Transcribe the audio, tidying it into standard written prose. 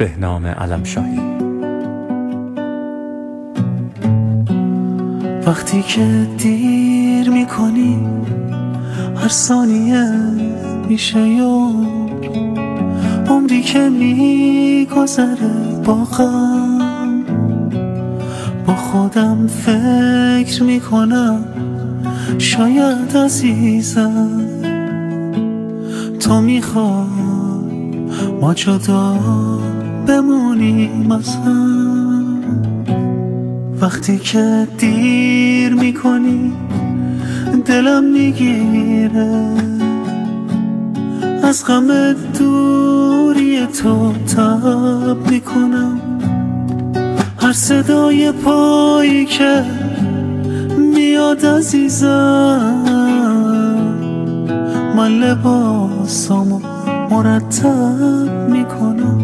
بهنام علمشاهی. وقتی که دیر میکنی هر ثانیه میشه یار، عمری که میگذره با غم، با خودم فکر میکنم شاید عزیزم تو میخوای ما جدا بمونیم از هم. وقتی که دیر میکنی دلم میگیره، از غم دوری تو تب میکنم، هر صدای پایی که میاد عزیزم من لباسامو مرتب میکنم.